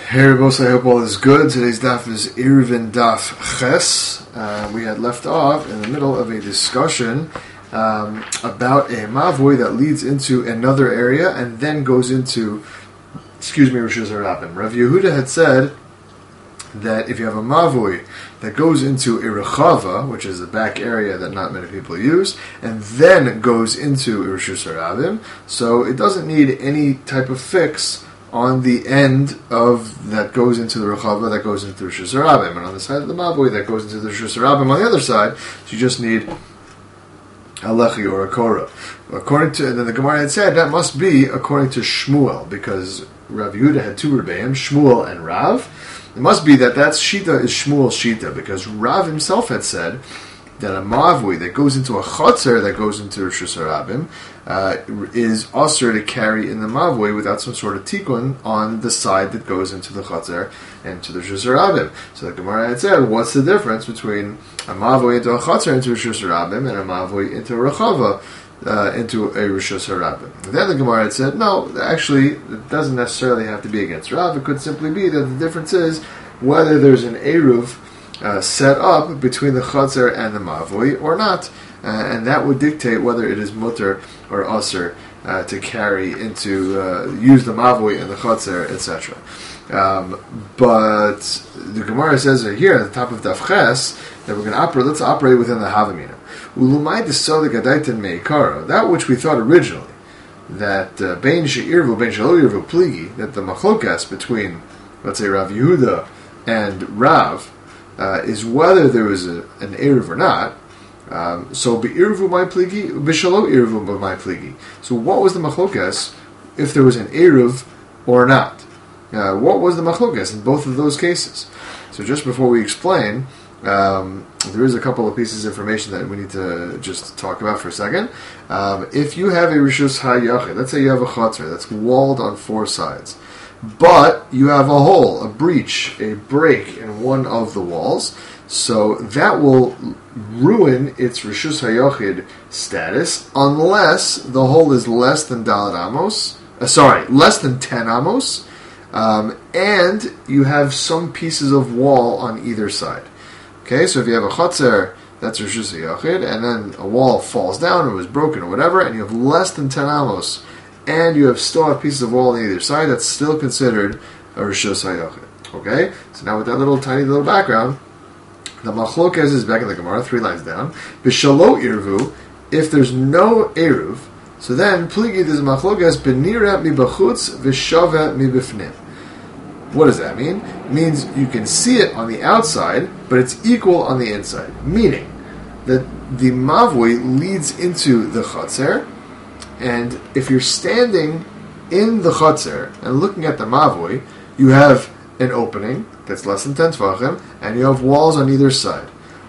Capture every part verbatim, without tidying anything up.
Hey Rabos, I hope all is good. Today's daf is Irvin Daf Ches. Uh, we had left off in the middle of a discussion um, about a mavoi that leads into another area and then goes into, excuse me, Rosh Hashanah. Rav Yehuda had said that if you have a mavoi that goes into a rechava, which is the back area that not many people use, and then goes into a Rosh Hashanah, so it doesn't need any type of fix on the end of that goes into the rechava that goes into the Rosh Hashanah, and on the side of the mavoi that goes into the Rosh Hashanah on the other side, so you just need a lechi or a korah. According to, and then the Gemara had said that must be according to Shmuel, because Rav Yehuda had two Rebbeim, Shmuel and Rav. It must be that that shita is Shmuel's shita, because Rav himself had said that a mavui that goes into a chotzer that goes into Rosh Hashanah uh, is also to carry in the mavui without some sort of tikkun on the side that goes into the chotzer and to the Rosh Hashanah. So the Gemara had said, what's the difference between a mavui into a chotzer into Rosh Hashanah and a mavui into a rechava uh, into a Rosh Hashanah? Then the Gemara had said, no, actually, it doesn't necessarily have to be against Rav. It could simply be that the difference is whether there's an eruv Uh, set up between the chotzer and the mavui or not, uh, and that would dictate whether it is mutter or aser uh, to carry into uh, use the mavui and the chotzer, et cetera. Um, but the Gemara says right here at the top of Daf Ches that we're going to operate. Let's operate within the Havamina. Ulumai desodik adaitin meikara, that which we thought originally that uh, bein she'irvu bein shelo yirvu pligi, that the machlokas between, let's say, Rav Yehuda and Rav Uh, is whether there was a, an eruv or not. Um, so be'irvu my pligi, b'shalo irvu my pligi. So what was the machlokas if there was an eruv or not? Uh, what was the machlokas in both of those cases? So just before we explain, um, there is a couple of pieces of information that we need to just talk about for a second. Um, if you have a rishus hayachid, let's say you have a chotzer that's walled on four sides, but you have a hole, a breach, a break in one of the walls, so that will ruin its Rishus HaYochid status unless the hole is less than Daled Amos, uh, sorry, less than ten Amos, um, and you have some pieces of wall on either side. Okay, so if you have a Chotzer, that's Rishus HaYochid, and then a wall falls down or was broken or whatever, and you have less than ten Amos, and you have still have pieces of wall on either side, that's still considered a Rishus HaYochid. Okay? So now with that little tiny little background, the Machlokas is back in the Gemara, three lines down. B'shalo irvu, if there's no eruv, so then Pligi is Machlokas b'nira mi b'chutz v'shava mi b'fnim. What does that mean? It means you can see it on the outside, but it's equal on the inside. Meaning that the mavui leads into the chotzer, and if you're standing in the chotzer and looking at the mavui, you have an opening that's less than ten tvachim, and you have walls on either side.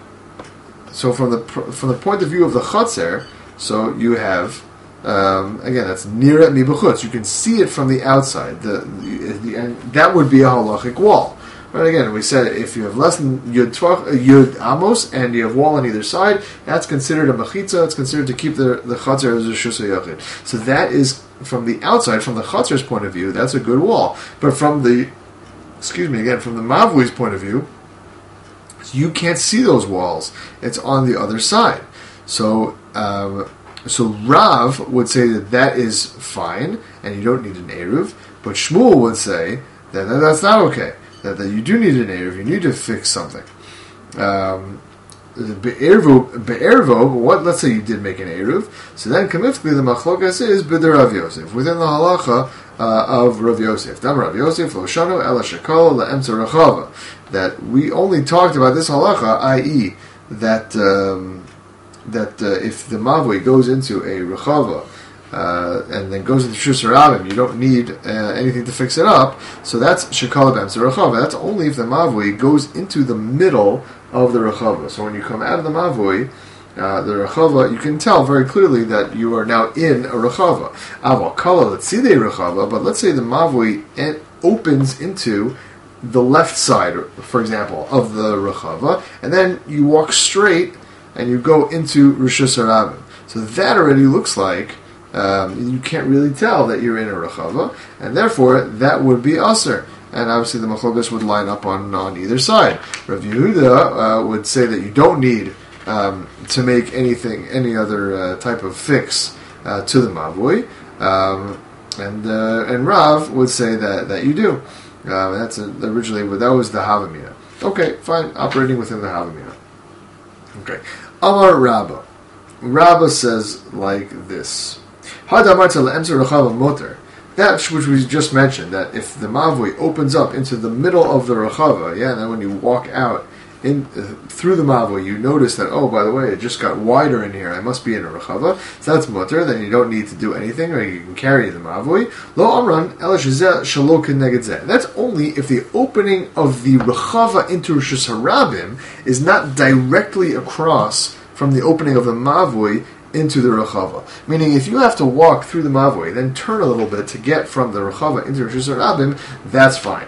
So from the from the point of view of the chotzer, so you have um, again that's nira mi b'chutz. You can see it from the outside. The, the, the and that would be a halachic wall. But again, we said if you have less than yud, yud amos and you have wall on either side, that's considered a mechitza. It's considered to keep the the chatzar as a Rishus HaYochid. So that is from the outside, from the chatzar's point of view, that's a good wall. But from the, excuse me again, from the mavui's point of view, you can't see those walls. It's on the other side. So um, so Rav would say that that is fine and you don't need an eruv. But Shmuel would say that, that that's not okay. That, that you do need an eruv, you need to fix something. Um, Be'ervo, what? Let's say you did make an eruv, so then kamifkli the machlokas is b'der Rav Yosef within the halacha uh, of Rav Yosef. Dam Rav Yosef lo shano ela shekol la'emtza rechava. That we only talked about this halacha, that is, that um, that uh, if the mavui goes into a rechava. Uh, and then goes into Rosh Hashanah, you don't need uh, anything to fix it up. So that's Shekala B'Emtza Rechava. That's only if the Mavui goes into the middle of the Rechava. So when you come out of the Mavui, uh, the Rechava, you can tell very clearly that you are now in a Rechava. Aval Kala L'Tzidei Rechava, but let's say the Mavui opens into the left side, for example, of the Rechava, and then you walk straight and you go into Rosh Hashanah. So that already looks like Um, you can't really tell that you're in a rechava, and therefore that would be aser. and obviously the machlokas would line up on, on either side. Rav Yehuda uh, would say that you don't need um, to make anything, any other uh, type of fix uh, to the mavui, um, and uh, and Rav would say that, that you do. Uh, that's a, originally that was the Havamina. Okay, fine, operating within the Havamina. Okay, Amar Rabba. Rabba says like this: Hadamarta le'emser rechava moter. That which we just mentioned, that if the mavui opens up into the middle of the rechava, yeah, and then when you walk out in uh, through the mavui, you notice that, oh, by the way, it just got wider in here. I must be in a rechava. So that's mutter. Then you don't need to do anything, or you can carry the mavui. Lo amran el shezeh shelo keneged zeh. That's only if the opening of the rechava into Rishus Harabim is not directly across from the opening of the mavui into the rechava. Meaning, if you have to walk through the mavui, then turn a little bit to get from the rechava into Rishus Harabim, that's fine.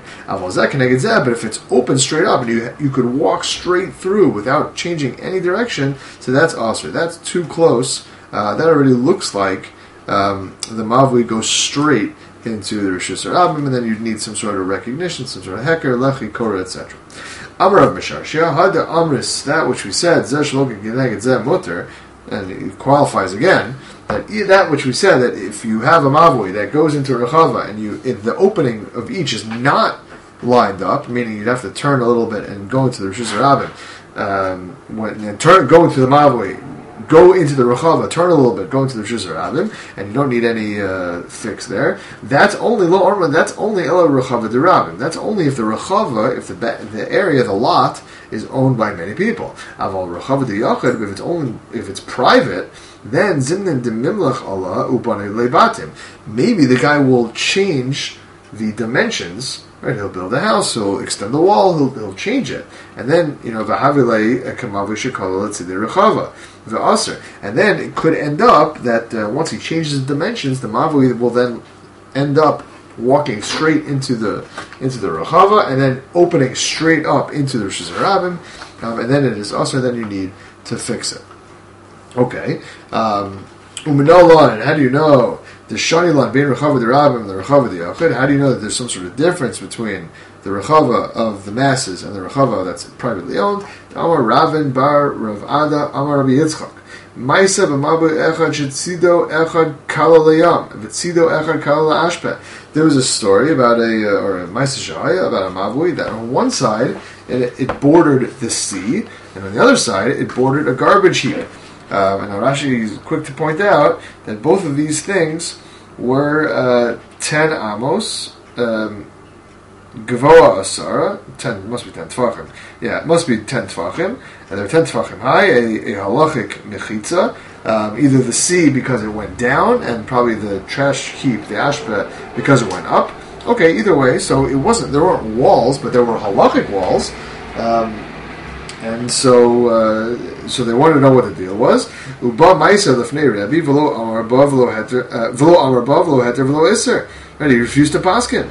But if it's open straight up and you you could walk straight through without changing any direction, so that's asr. That's too close. Uh, that already looks like um, the mavui goes straight into the Rishus Harabim, and then you'd need some sort of recognition, some sort of heker, lechi, korah, et cetera. Amar of Misharshia, Hada Amris, that which we said, Zeh Shloka Geneged Zeh Mutter, and it qualifies again, that that which we said, that if you have a mavui that goes into rechava, and you if the opening of each is not lined up, meaning you'd have to turn a little bit and go into the Rishus Harabim, um, when and turn go into the mavui, go into the rechava, turn a little bit, go into the Rishus Harabim, and you don't need any uh, fix there. That's only lo orma. That's only ela rechava derabim. That's only if the rechava, if the the area, the lot, is owned by many people. Aval rechava deyachad, if it's only if it's private, then zimnin demimlach Allah ubanei lebatim. Maybe the guy will change the dimensions. Right, he'll build a house, he'll extend the wall, he'll, he'll change it, and then you know v'havilei kamavu shekala letzidei rechava v'aser, and then it could end up that uh, once he changes the dimensions, the mavu will then end up walking straight into the into the rechava, and then opening straight up into the Rishus Harabim, um, and then it is aser. Then you need to fix it. Okay, um, u'minolan, and how do you know? The shanilan bein rechava derabim and the rechava deyachid. How do you know that there's some sort of difference between the rechava of the masses and the rechava that's privately owned? Amar Ravin bar Rav Ada Amar Rabbi Yitzchak. Ma'isa b'mabu echad shetzido echad kala leyam v'tzido echad kala la'ashpeh. There was a story about a uh, or a ma'isa shaya about a mavui that on one side it, it bordered the sea, and on the other side it bordered a garbage heap. Um, and Rashi is quick to point out that both of these things were uh, ten amos, um, gavoa asara, ten must be ten tefachim. Yeah, it must be ten tefachim, and they're ten tefachim high. A, a halachic mechitza, um, either the sea because it went down, and probably the trash heap, the ashpeh, because it went up. Okay, either way, so it wasn't. There weren't walls, but there were halachic walls. Um, And so, uh, so they wanted to know what the deal was. Uba ma'isa lefnei Rebbe v'lo amar ba v'lo heter v'lo amar ba v'lo heter v'lo iser. Right, he refused to paskin.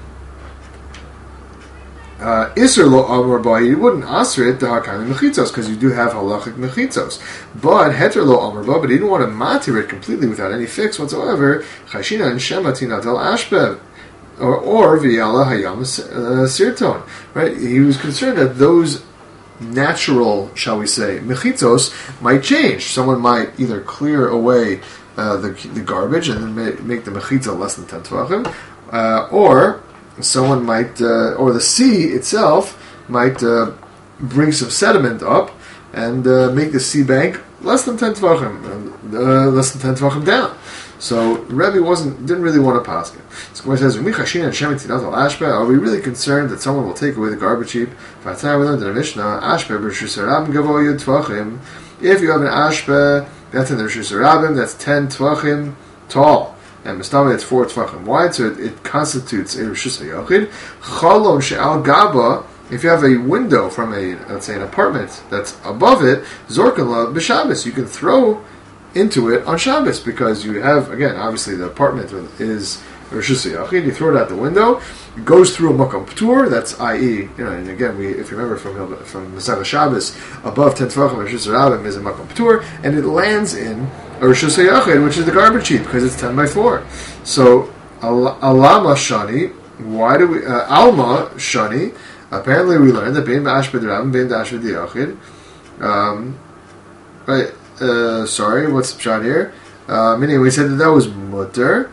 Uh, iser lo amar ba, he wouldn't answer it the hakami mechitzos because you do have halachic mechitzos. But heter lo amar ba, but he didn't want to matir it completely without any fix whatsoever. Chashina and shema tinat el ashbev. Or or v'yala hayam sirton. Right, he was concerned that those natural, shall we say, mechitzos might change. Someone might either clear away uh, the the garbage and then make, make the mechitza less than ten tvachim, uh, or someone might, uh, or the sea itself might uh, bring some sediment up and uh, make the sea bank less than ten tvachim, uh, less than ten tvachim down. So Rebbe wasn't didn't really want to pass it. So when it says, are we really concerned that someone will take away the garbage heap? We learned in the Mishnah, if you have an ashpeh, that's in the Rishus Harabim, that's ten tvachim tall. And Mistama, it's four tvachim wide, so it, it constitutes a Rishus HaYachid. Chalon she'al gaba, if you have a window from a, let's say, an apartment that's above it, zorkan la b'Shabbos, you can throw into it on Shabbos, because you have, again, obviously the apartment is Rishus HaYachid, you throw it out the window, it goes through a Makom P'tur, that's that is, you know, and again, we, if you remember from from Masechah Shabbos, above ten Tvachim, Rishus Harabim is a Makom P'tur, and it lands in a Rishus HaYachid, which is the garbage heap, because it's ten by four. So, Alama Shani, why do we uh, Alma Shani? Apparently, we learned that bein ba'ashbed rabim, bein ba'ashbed yachid. Um, right. Uh, sorry, what's the shot here? Uh, meaning we said that that was mutter.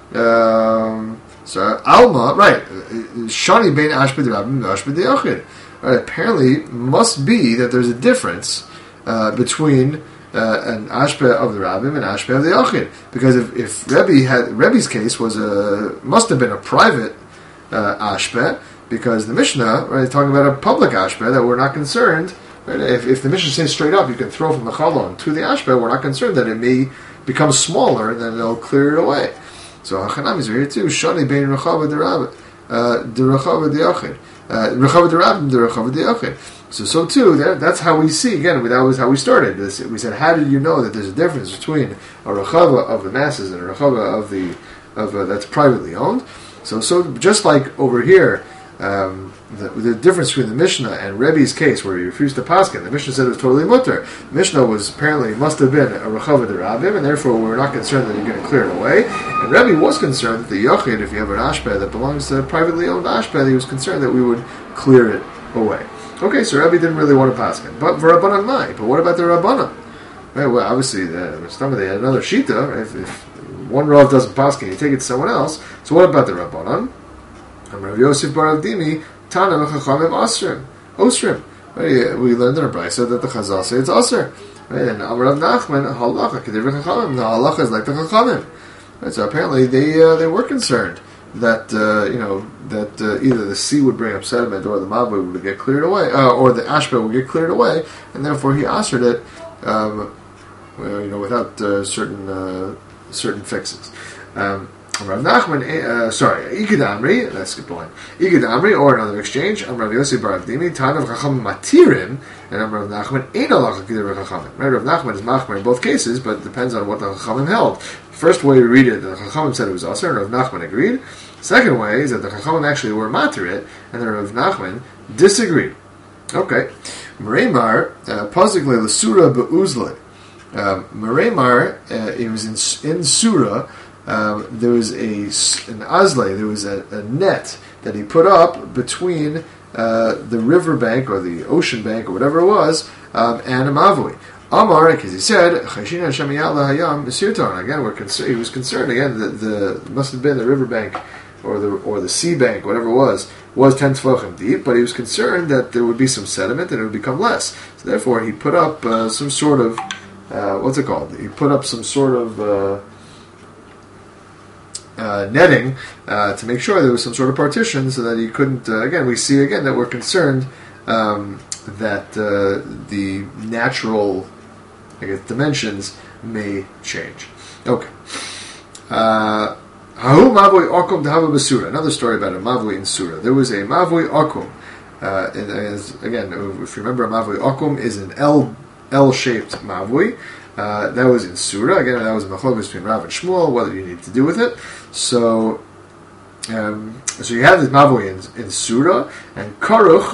Um, so Alma, right? Shani bein ashbed rabim, ashbed yachid. Right. Apparently, must be that there's a difference uh, between. Uh, an ashpeh of the rabbim and ashpeh of the yachid, because if, if Rebbe had Rebbe's case was a must have been a private uh, ashpeh, because the Mishnah right is talking about a public ashpeh that we're not concerned. Right? If, if the Mishnah says straight up you can throw from the chalon to the ashpeh, we're not concerned that it may become smaller, then they'll clear it away. So hachanamis are here too. Shani bein rechava de rabbim, de rechava de yachid, rechava de rabbim, de rechava de yachid. So, so too, that, that's how we see, again, that was how we started. This, we said, how did you know that there's a difference between a rechava of the masses and a rechava of the, of uh, that's privately owned? So, so just like over here, um, the, the difference between the Mishnah and Rebbe's case, where he refused to paskin, the Mishnah said it was totally mutter. The Mishnah was apparently, must have been a rechava de rabbim, and therefore we're not concerned that you're going to clear it away. And Rebbe was concerned that the yachid, if you have an ashpeh that belongs to a privately owned ashpeh, he was concerned that we would clear it away. Okay, so Rabbi didn't really want to paskin, but for Rabbanan mai. But what about the Rabbanan? Right, well, obviously, the, some of they had another shita. Right? If, if one Rav doesn't paskin, you take it to someone else. So what about the Rabbanan? Rav Yosef bar Avdimi Tana v'chachamim osrim osrim. Right, we learned in a brayso that the Chazal say it's osir. Right, and Amar Rav Nachman halacha k'divrei chachamim. The halacha is like the chachamim. Right, so apparently they uh, they were concerned that uh, you know that uh, either the sea would bring up sediment or the mavui would get cleared away, uh, or the ashbeh would get cleared away, and therefore he answered it, um, well, you know, without uh, certain uh, certain fixes. Um, Rav Nachman, uh, sorry, Igad Amri, let's skip one. Igad Amri, or another exchange. Am Rav Yosef bar Avdimi, Tanav Chacham Matirim, and Am Rav Nachman Ein Alacha K'divrei Chachamim. Right, Rav Nachman is machmer in both cases, but it depends on what the Chachamim held. First way we read it, the Chachamim said it was Aser, and Rav Nachman agreed. Second way is that the Chachamim actually were matirit, and then Rav Nachman disagreed. Okay, Mereimar uh, Pasukle l'Sura be'Uzle. Mereimar, uh, it was in in Surah. Um, there was a an azle, there was a, a net that he put up between uh, the riverbank or the ocean bank or whatever it was, um, and a mavui. Amar, because he said, Chashina Shemiyallah Hayam Besirton. Again, we're concerned. He was concerned again that the must have been the riverbank or the or the sea bank, whatever it was, was ten tefachim deep. But he was concerned that there would be some sediment and it would become less. So therefore, he put up uh, some sort of uh, what's it called? He put up some sort of uh, Uh, netting uh, to make sure there was some sort of partition so that he couldn't, uh, again, we see again that we're concerned um, that uh, the natural, I guess, dimensions may change. Okay. Uh, Hahu Mavui Akum Dahava Basura. Another story about a Mavui in Surah. There was a Mavui Akum. Uh, and as, again, if you remember, a Mavui Akum is an L, L-shaped Mavui. Uh, that was in Surah. Again, that was Machlokes between Rav and Shmuel, whether you need to do with it. So, um, so you have this Mavui in, in Surah, and Karuch,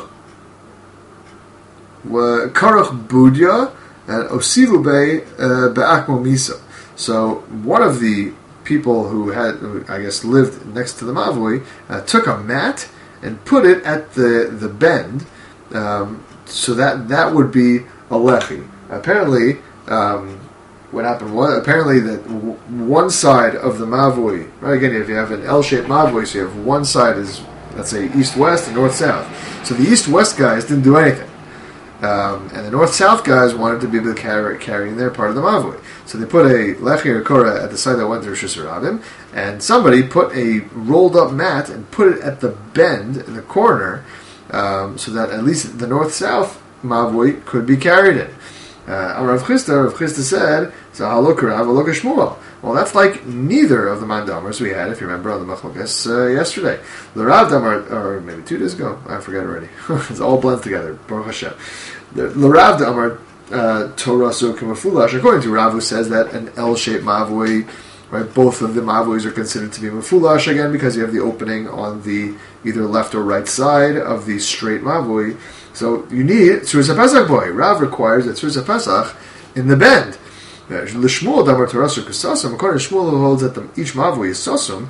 uh, Karuch Budya, and Osivu Bey uh, Be'akmo Misa. So, one of the people who had, who I guess, lived next to the Mavui, uh, took a mat and put it at the, the bend, um, so that that would be a lechi. Apparently, Um, what happened was apparently that w- one side of the mavui, right? Again, if you have an L-shaped mavui, so you have one side is, let's say, east-west and north-south. So the east-west guys didn't do anything, um, and the north-south guys wanted to be able to carry carrying their part of the mavui. So they put a lechi or kora at the side that went to Rosh Hashanah, and somebody put a rolled-up mat and put it at the bend in the corner, um, so that at least the north-south mavui could be carried in. Uh, Rav Chisda, Rav Chisda said, "So halok Rav, halok Shmuel." Well, that's like neither of the mandamars we had, if you remember, on the Machlokes uh, yesterday. The Rav Damar, or maybe two days ago, I forget already. It's all blends together. Baruch Hashem. The, the Rav Damar Torah so k'mafulash. According to Rav, who says that an L-shaped mavui, right? Both of the mavuis are considered to be mafulash again because you have the opening on the either left or right side of the straight mavui. So you need Tzurza Pesach boy. Rav requires that Tzurza Pesach in the bend. L'shmuel damar Torasur Kusasum. According to Shmuel, who holds that the, each mavui is sasum.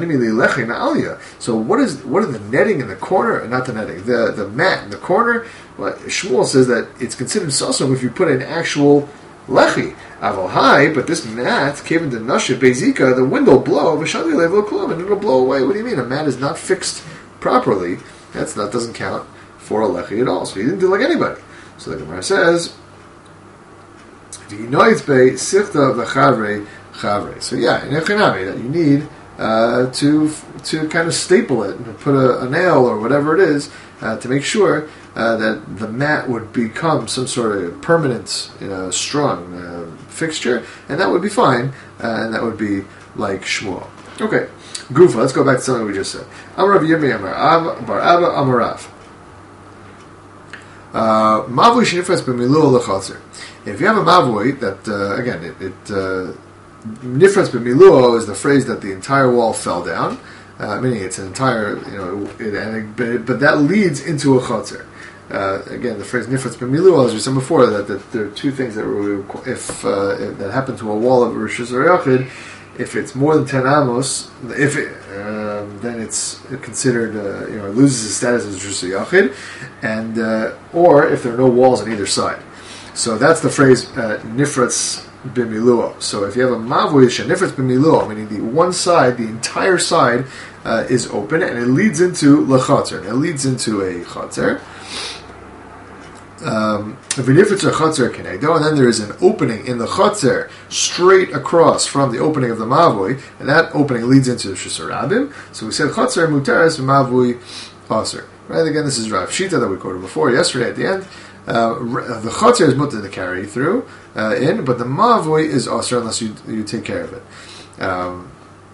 So what is what are the netting in the corner? Not the netting, the the mat in the corner. Well, Shmuel says that it's considered sasum if you put an actual lechi. Aval high, but this mat came into nashe bezika. The wind will blow, v'shadi level klum, and it'll blow away. What do you mean? A mat is not fixed properly. That's that doesn't count for a lechi at all. So he didn't do like anybody. So the Gemara says. So yeah, in Echanami, that you need uh, to to kind of staple it and put a, a nail or whatever it is uh, to make sure uh, that the mat would become some sort of permanent, you know, strong uh, fixture, and that would be fine, uh, and that would be like Shmuel. Okay, Gufa. Let's go back to something we just said. Amarav Yirmi Amar Av Bar Abba Amarav. Mavui shenifras b'miluah lechatzer. If you have a mavui that uh, again it, it uh, nifras b'miluah is the phrase that the entire wall fell down, uh, meaning it's an entire you know it, and it, but, it, but that leads into a chatzer. Uh, again, the phrase nifras b'miluah, as we said before, that, that there are two things that were, if, uh, if that happen to a wall of Rosh Hashanah, if it's more than ten amos, if it, um, then it's considered, uh, you know, it loses its status as Rosh Yachid, and uh, or if there are no walls on either side. So that's the phrase uh, nifratz b'miluah. So if you have a mavui nifratz b'miluah, meaning the one side, the entire side uh, is open, and it leads into lechatzer, and it leads into a chatzer. Um, and then there is an opening in the chatzer straight across from the opening of the mavui, and that opening leads into the Shusar Rabim. So we said chatzer muteres mavui aser. Right? Again, this is Rav Shita that we quoted before yesterday at the end. Uh, the chatzer is mutter to carry through uh, in, but the mavui is aser unless you you take care of it. Um,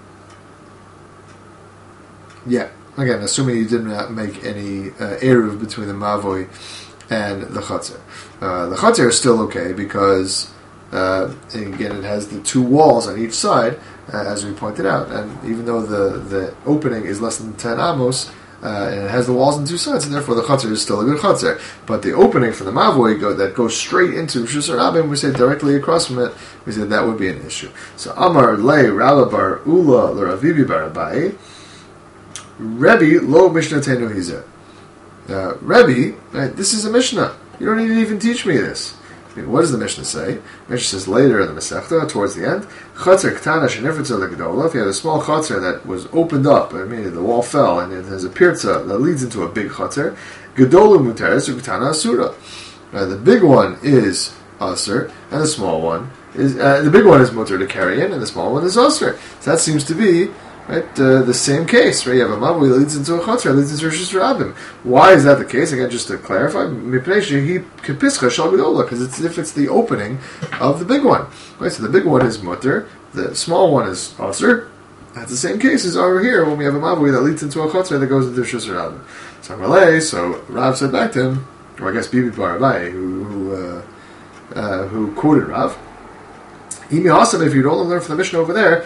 yeah. Again, assuming you did not make any uh, eruv between the mavui and the chatzer. Uh, the chatzer is still okay because, uh, again, it has the two walls on each side, uh, as we pointed out. And even though the, the opening is less than ten amos, uh, and it has the walls on two sides, and therefore the chatzer is still a good chatzer. But the opening for the mavoi go, that goes straight into Shusar Rabim, we say directly across from it, we said that would be an issue. So Amar Le Rabba Bar Ula L'Ravivi Bar Abai Rebbe Lo Mishnah Tenu Hizeh. Uh, Rebbe, right, this is a Mishnah. You don't need to even teach me this. I mean, what does the Mishnah say? The Mishnah says later in the Masechta, towards the end, Chatzer Ktana Shenifritza L'Gedola. If you have a small Chatzer that was opened up, I mean, the wall fell, and it has a pirza that leads into a big Chatzer, Gedola Muteres Ktana Asura. Uh, the big one is Aser, and the small one is uh, the big one is mutter to carry in, and the small one is Aser. So that seems to be right, uh, the same case, right? You have a mavui that leads into a chatzer, leads into Rosh Hashanah. Why is that the case? Again, just to clarify, because it's if it's the opening of the big one. Right, so the big one is mutter, the small one is aser. That's the same case as over here when we have a mavui that leads into a chatzer that goes into Rosh Hashanah. So Malay, so Rav said back to him, or I guess Bibi Bar Abai, who who, uh, uh, who quoted Rav. If you don't learn from the Mishnah over there,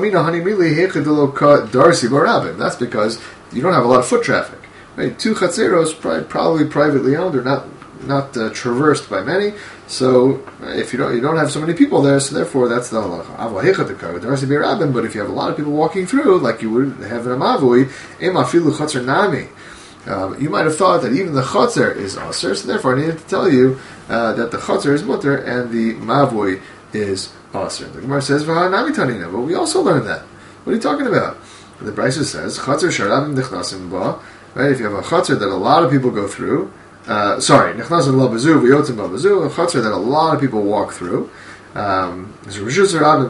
that's because you don't have a lot of foot traffic. Right? Two chatzeros probably privately owned or not not uh, traversed by many. So if you don't you don't have so many people there, so therefore that's the halacha. But if you have a lot of people walking through, like you would have in a mavui, um, you might have thought that even the chatzer is aser. So therefore, I needed to tell you uh, that the chatzer is mutter and the mavui is aser. The Gemara says, "V'hanami tanina," but we also learned that. What are you talking about? The Brisa says, "Chatzer sharabim nichnasim ba." Right? If you have a chatzer that a lot of people go through, uh, sorry, nichnasim la bazu v'yotzim ba bazu, a chatzer that a lot of people walk through. Um, it's considered a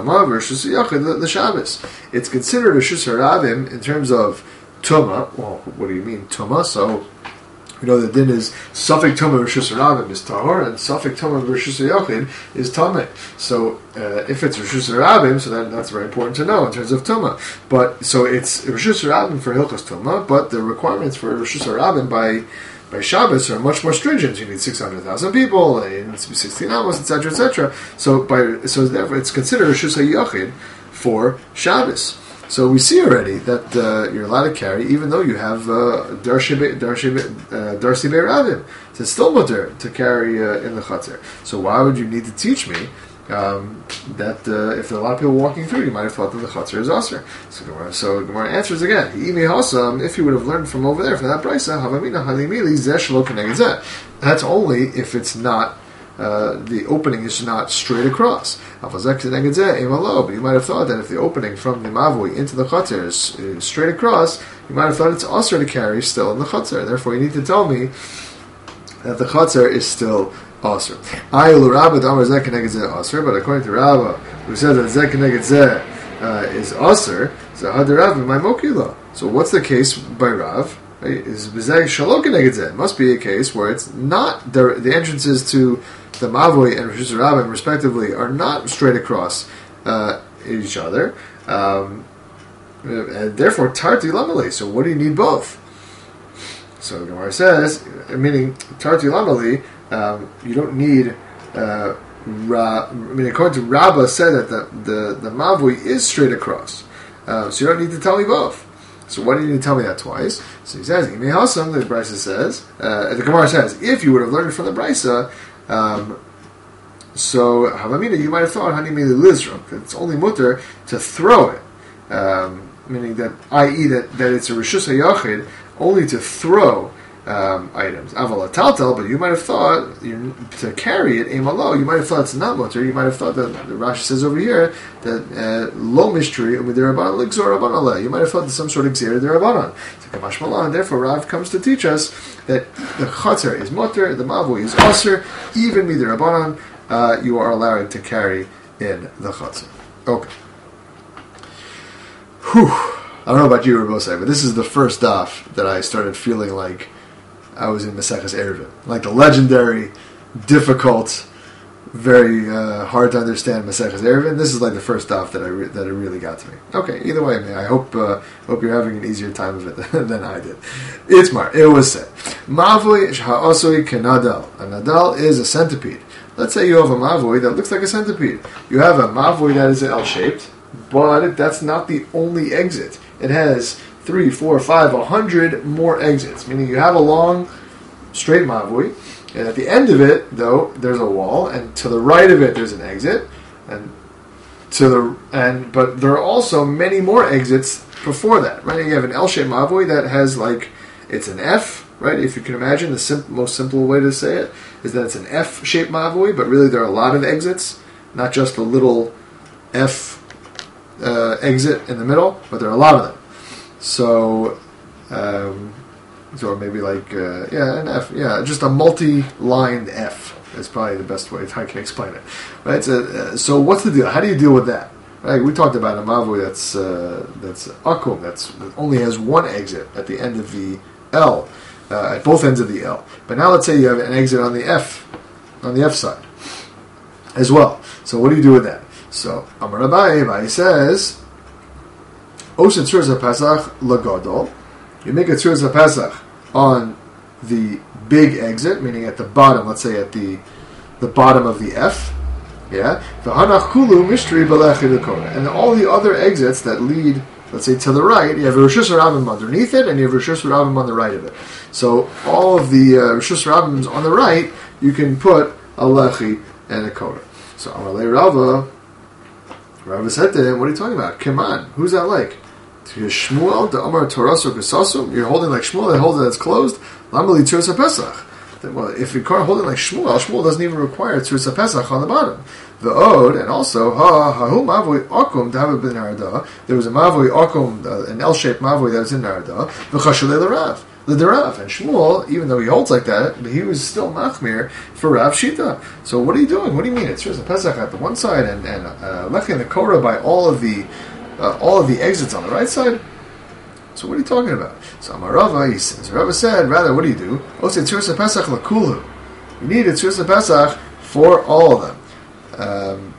Rishus Harabim in terms of Tuma. Well, what do you mean Tuma? So we know the din is Safek Tuma Rishus Harabim is Tahor, and Safek Tuma Rishus Yachid is Tameh. So uh, if it's Rishus Harabim, so then that's very important to know in terms of Tuma. But so it's Rishus Harabim for Hilchos Tuma, but the requirements for Rishus Harabim by By Shabbos are much more stringent. You need six hundred thousand people, it needs to be sixteen amos, et cetera, et cetera. So, by so therefore, it's considered a Rishus HaYachid for Shabbos. So we see already that uh, you're allowed to carry, even though you have Darshi Be'Ravim. It's still mutter to carry uh, in the Chatzar. So why would you need to teach me um, that uh, if there are a lot of people walking through, you might have thought that the chutzner is aser. So Gemara, so Gemara answers again. If you would have learned from over there, from that brisa, havamina halimili zeh shelo keneged zeh. That's only if it's not. Uh, the opening is not straight across. But you might have thought that if the opening from the mavui into the chutzner is, is straight across, you might have thought it's aser to carry still in the chutzner. Therefore, you need to tell me that the chutzner is still aser. But according to Rabba, who says that zeh keneged zeh uh, is aser, so hadarav my mokila. So what's the case by Rav? Is b'zeh shelo keneged zeh? It must be a case where it's not the, the entrances to the Mavoi and Rishus Rabbim, respectively, are not straight across uh, each other, um, and therefore tarti lamali. So, what do you need both? So, Gemara says, meaning tarti lamali, um, you don't need. Uh, ra, I mean, according to Rabbah, said that the the, the Mavoi is straight across, uh, so you don't need to tell me both. So why do you need to tell me that twice? So he says, Ime Hasam, the Brisa says, uh, the Gemara says, if you would have learned from the Brisa, um, so Havamina, you might have thought, Hani Mili Lizram, that it's only mutter to throw it, um, meaning that, that is, that, that it's a Rishus HaYachid, only to throw um, items. Aval Taltal, but you might have thought, you, to carry it, Emalo, you might have thought it's not mutter, you might have thought that, the Rashi says over here, that lo mystery, you might have thought that some sort of Gzera Derabanan. So Kamash Malan, therefore Rav comes to teach us that the Chatzar is mutter, the Mavui is aser, even Midirabanan, uh, you are allowed to carry in the Chatzar. Okay. Whew. I don't know about you, Rabosai, but this is the first daf that I started feeling like I was in Maseches Eruvin. Like the legendary, difficult, very uh, hard to understand Maseches Eruvin. This is like the first daf that I re- that it really got to me. Okay, either way, man, I hope uh, hope you're having an easier time of it than I did. Itmar, it was said, Mavoi ha'asoi kenadal. A nadal is a centipede. Let's say you have a mavoi that looks like a centipede. You have a mavoi that is L-shaped, but that's not the only exit. It has three, four, five, a hundred more exits. Meaning you have a long, straight mavui, and at the end of it, though, there's a wall, and to the right of it, there's an exit, and to the and but there are also many more exits before that. Right? You have an L-shaped mavui that has like it's an F. Right? If you can imagine, the sim- most simple way to say it is that it's an F-shaped mavui, but really there are a lot of exits, not just a little F uh, exit in the middle, but there are a lot of them. So, um, or maybe like, uh, yeah, an F, yeah, just a multi-lined F is probably the best way I can explain it. Right? So, uh, so what's the deal? How do you deal with that? Right? We talked about a mavui that's uh, that's akum, that's that only has one exit at the end of the L, uh, at both ends of the L. But now let's say you have an exit on the F, on the F side as well. So what do you do with that? So Amar Abaye, Abaye says, Oshet Tzuras HaPesach Lagadol. You make a Tzuras HaPesach on the big exit, meaning at the bottom, let's say at the the bottom of the F. Yeah? V'hanach kulu mishtri b'lechi l'kora. And all the other exits that lead, let's say, to the right, you have a Rishus Rabbim underneath it, and you have Rishus Rabbim on the right of it. So all of the uh, Rishus Rabbims on the right, you can put a lechi and a kora. So Amalei Rava, Rava said to him, what are you talking about? Keman, who's that like? To Shmuel, the Amar Toraso Gesasum, you're holding like Shmuel that holds that it's closed. Lamali Tzuras HaPesach. Well, if you're holding like Shmuel, Shmuel doesn't even require Tzuras HaPesach on the bottom. The Od, and also Ha Hahu Mavoi Akum David Ben Narada. There was a Mavoi Akum, uh, an L-shaped Mavoi that was in Narada. V'chashulei l'Rav. The Rav. And Shmuel, even though he holds like that, he was still machmir for Rav Shita. So what are you doing? What do you mean? It's Tzuras HaPesach at the one side and and uh, Lechi and the Korah by all of the uh, all of the exits on the right side. So what are you talking about? So Amarava, he says, Rava said, rather, what do you do? Oh, say Tzuras HaPesach l'Kulu. You need a Tzuras HaPesach for all of them, um,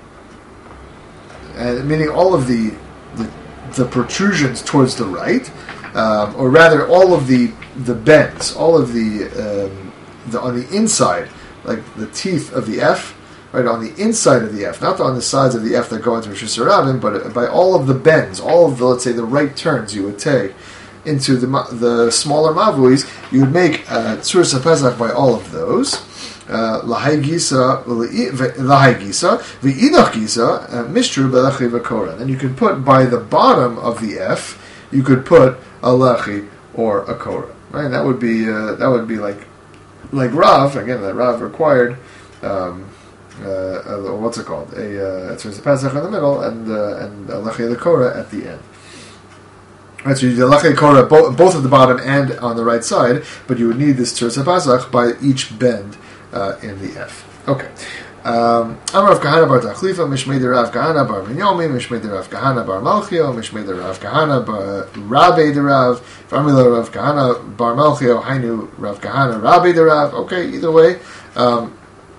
and meaning all of the the, the protrusions towards the right. Um, or rather, all of the the bends, all of the um, the on the inside, like the teeth of the F, right on the inside of the F, not on the sides of the F that go into Rishus Rabbim, but by all of the bends, all of the, let's say, the right turns you would take into the the smaller mavuis, you would make uh, Tzuras HaPesach by all of those. lahai gisa, lahai gisa, v'idach gisa, mishtru b'lechi v'kora. Then you could put by the bottom of the F, you could put a lechi or a kora. Right? That would be uh, that would be like like Rav again. That Rav required. Um, uh, uh, what's it called? A uh, so there's a pasach in the middle and uh, and a lechi the kora at the end. Right, so you do lechi kora both, both at the bottom and on the right side, but you would need this tzurza pasach by each bend uh, in the F. Okay. Um, Amar Rav Kahana bar Tachlifa, Mishmei de Rav Kahana bar Minyomi, Mishmei de Rav Kahana bar Malchio, Mishmei de Rav Kahana bar Rabbe de Rav, Famila Rav Kahana bar Malchio, Hainu Rav Kahana Rabbe de Rav. Okay, either way, um,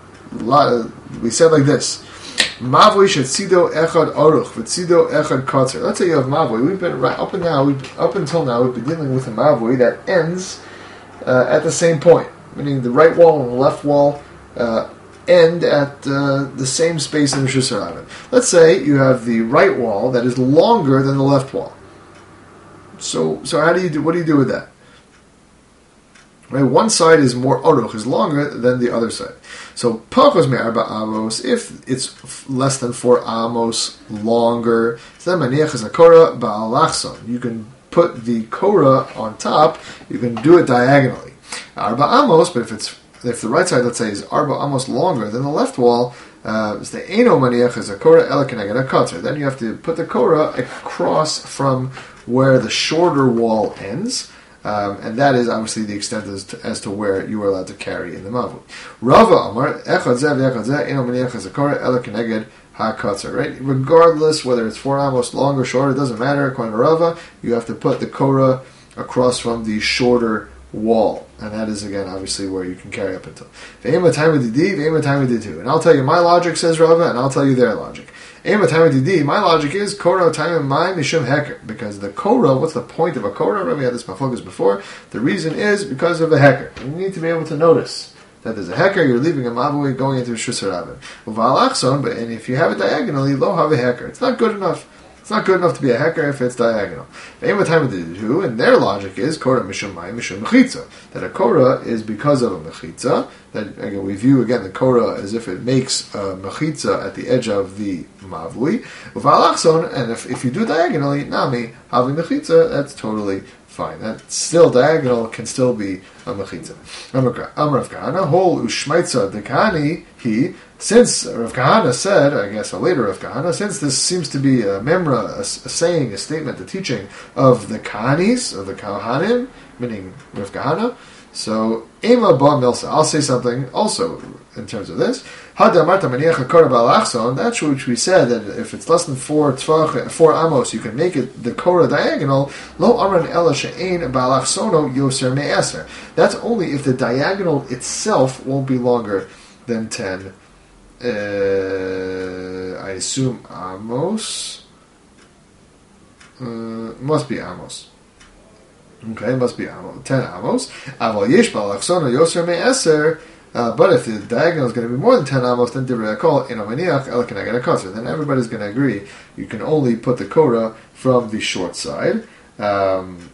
we said like this. Mavoi shetzido echad aruch, v'tzido echad katzer. Let's say you have mavoi. We've been right up and now, we've, up until now, we've been dealing with a mavoi that ends uh, at the same point, meaning the right wall and the left wall uh, end at uh, the same space in the Rishus Harabim. Let's say you have the right wall that is longer than the left wall. So, so how do you do? What do you do with that? Right, one side is more aruch, is longer than the other side. So pachos me'arba amos, if it's less than four amos longer, so then maniach is a kora ba'alachson. You can put the kora on top. You can do it diagonally. Arba amos, but if it's if the right side, let's say, is arba amos longer than the left wall, uh, the eno maniach is a kora ela keneged a katzer. Then you have to put the kora across from where the shorter wall ends. Um, and that is obviously the extent as to, as to where you are allowed to carry in the mavui. Rava Amar echad zeh v'echad zeh eno maniach hazakora ela keneged hakatzer. Right, regardless whether it's four amos long or short, it doesn't matter. According to Rava, you have to put the kora across from the shorter wall, and that is again obviously where you can carry up until. Ve'ema time with the ve'ema time with the two. And I'll tell you my logic, says Rava, and I'll tell you their logic. My logic is Korah time my mishum heker, because the Korah, what's the point of a Korah? We had this mafocus before. The reason is because of a heker. You need to be able to notice that there's a heker. You're leaving a mavui going into a Rishus Harabim. Uvalachson, but and if you have it diagonally, lo have a heker. It's not good enough. It's not good enough to be a heker if it's diagonal. And their logic is Korah mishum mai mishum mechitza, that a Korah is because of a mechitza. That again, we view again the Korah as if it makes a mechitza at the edge of the mavui. Uvalachson, and if, if you do diagonally, nami having mechitza, that's totally fine. That still diagonal can still be a mechitza. Amar Rav Kahana hol ushmaitza dekani he. Since Rav Kahana said, I guess a later Rav Kahana, since this seems to be a memra, a, a saying, a statement, a teaching of the Kahanis, of the Kohanim, meaning Rav Kahana, so Ema ba milsa. I'll say something also in terms of this. Hadamarta maniach hakora balachson. That's which we said that if it's less than four tvach, four amos, you can make it the kora diagonal. Lo amran ela she'ein balachsono yoser me'eser. That's only if the diagonal itself won't be longer than ten. Uh, I assume amos. Uh, must be amos. Okay, must be amos, ten amos. Aval yesh balachsono yoser me'eser. But if the diagonal is going to be more than ten amos, then divrei hakol eno maniach ela keneged hakatzer. Then everybody's going to agree you can only put the kora from the short side, um,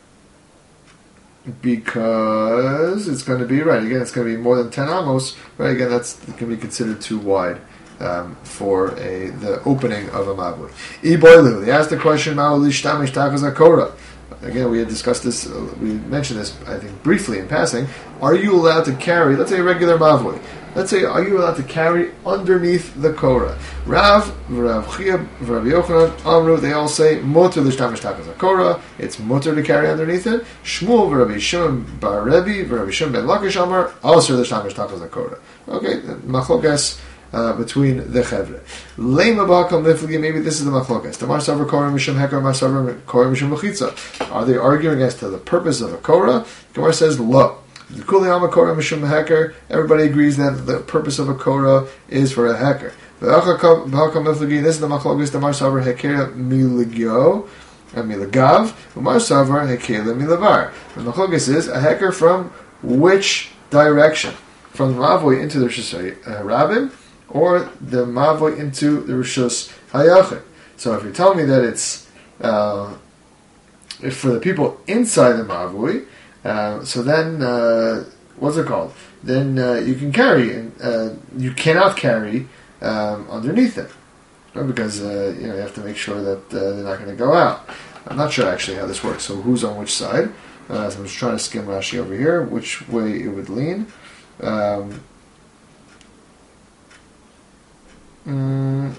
because it's going to be right again. It's going to be more than ten amos. Right again, that's it can be considered too wide um, for a the opening of a mavui. Iboilu. They asked the question: Ma'u lishtamish tachas hakora. Again, we had discussed this, uh, we mentioned this, I think, briefly in passing. Are you allowed to carry, let's say a regular mavui, let's say, are you allowed to carry underneath the Korah? Rav, Rav Chia, Rav Yochanan, Amru, they all say, Motor l'shtamish tachas hakora, it's motor to carry underneath it. Shmuel, Rabbi Shimon bar Rebbe, Rabbi Shimon ben Lakish Amar, also l'shtamish tachas hakora. Okay, machlokas. Uh, between the chevre. Lema ba'akam miflegi, maybe this is the machlokas. Tamar savar korah mishum hekar, mar savar korah mishum mechitza. Are they arguing as to the purpose of a korah? Gemara says, lo. The kuli ama korah mishum hekar, everybody agrees that the purpose of a korah is for a hekar. Ba'akam miflegi, this is the machlokas, tamar savar hekar miligyo, and milagav, umar savar hekar milavar. The machlokas is a hekar from which direction? From the mavoi into the Rishus Harabim, or the mavoi into the Rishus Hayachid. So if you're telling me that it's uh, if for the people inside the mavoi, uh, so then uh, what's it called? then uh, you can carry, and uh, you cannot carry um, underneath it, right? Because uh, you know you have to make sure that uh, they're not going to go out. I'm not sure actually how this works. So who's on which side? Uh, so I'm just trying to skim Rashi over here, which way it would lean. Um, mm,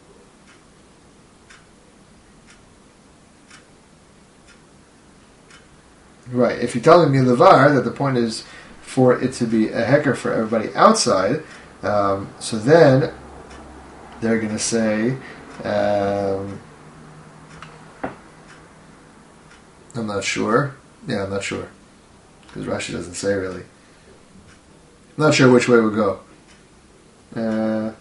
right. If you're telling me Levar that the point is for it to be a hecker for everybody outside, um, so then they're going to say, um, I'm not sure. Yeah, I'm not sure. Because Rashi doesn't say really. I'm not sure which way it would go. Uh,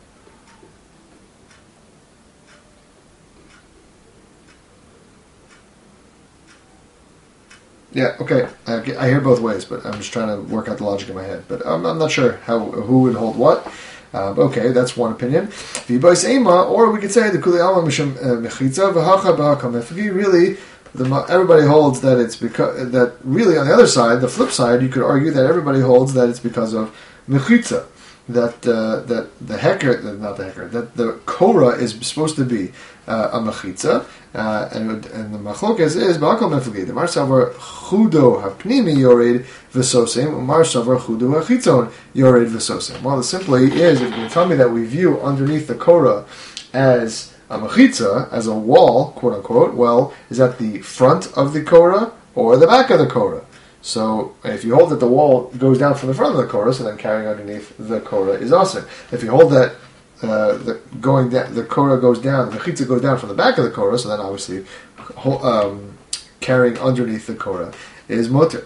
yeah, okay. I, I hear both ways, but I'm just trying to work out the logic in my head. But I'm, I'm not sure how who would hold what. Um, okay, that's one opinion. Or we could say the Kuli Alma Mishum Mechitza V'Hacha B'Hakam. If you really, the, everybody holds that it's because that really on the other side, the flip side, you could argue that everybody holds that it's because of Mechitza. That uh, that the hecker, not the hecker, that the Korah is supposed to be uh, a mechitza, uh, and and the machlokes is ba'akol mefugid. The mar savar chudo hapnimi yored v'sosem, umar savar chudo hachitzon yored v'sosem. Well, simply is if you tell me that we view underneath the Korah as a mechitza, as a wall, quote unquote. Well, is that the front of the Korah or the back of the Korah? So if you hold that the wall goes down from the front of the Korah, so then carrying underneath the Korah is also. If you hold that uh, the going down, the Korah goes down, the Mechitza goes down from the back of the Korah, so then obviously um, carrying underneath the Korah is mutter.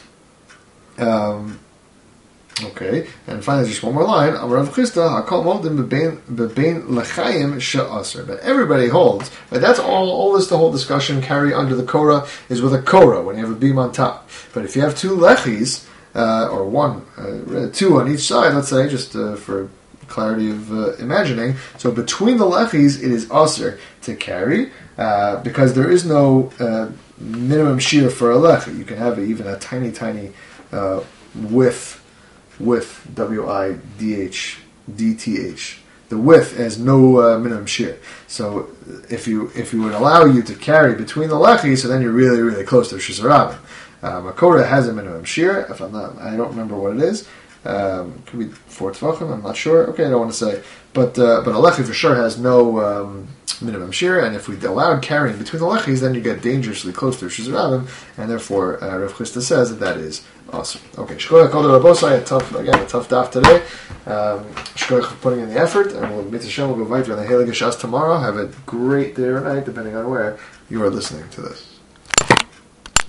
Um, okay, and finally just one more line. Amarav Chisda Hakol Modim Bebein Lechayim She'aser. But everybody holds. But that's all. All this the whole discussion carry under the Korah is with a Korah when you have a beam on top. But if you have two lechis uh, or one, uh, two on each side, let's say, just uh, for clarity of uh, imagining. So between the lechis, it is aser to carry uh, because there is no uh, minimum shear for a lechi. You can have even a tiny, tiny uh, width. Width, W I D H, D T H. The width has no uh, minimum shear. So if you if you would allow you to carry between the lechis, so then you're really, really close to Shizarabim. Um, a Korah has a minimum shear. If I'm not, I don't remember what it is. Um, it could be four tefachim. I'm not sure. Okay, I don't want to say. But uh, but a lechi for sure has no um, minimum shear, and if we allowed carrying between the lechis, then you get dangerously close to Shizarabim, and therefore uh, Rav Chisda says that that is awesome. Okay, Shkoyach Kol Rabosai, a tough again, a tough daf today. Um, Shkoyach for putting in the effort, and we'll Mitzvah Shem will go weiter on the Heilige Shas tomorrow. Have a great day or night, depending on where you are listening to this.